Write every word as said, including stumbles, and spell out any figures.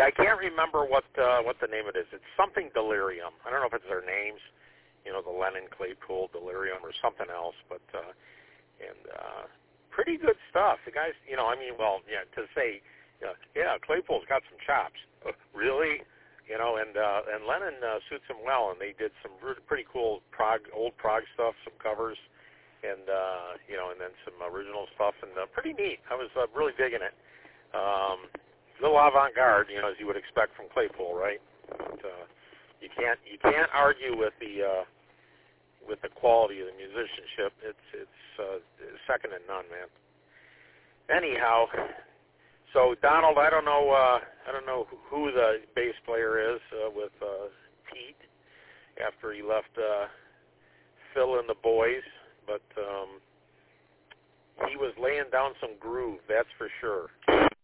Yeah, I can't remember what uh, what the name of it is. It's something Delirium. I don't know if it's their names, you know, the Lennon Claypool Delirium or something else, but uh, and uh, pretty good stuff. The guys, you know, I mean, well, yeah, to say, uh, yeah, Claypool's got some chops. Uh, really? You know, and uh, and Lennon uh, suits him well, and they did some really pretty cool prog, old prog stuff, some covers, and uh, you know, and then some original stuff, and uh, pretty neat. I was uh, really digging it. Um, a little avant-garde, you know, as you would expect from Claypool, right? But, uh, you can't you can't argue with the uh, with the quality of the musicianship. It's it's uh, second to none, man. Anyhow, so Donald, I don't know uh, I don't know who the bass player is uh, with uh, Pete after he left uh, Phil and the boys, but um, he was laying down some groove, that's for sure.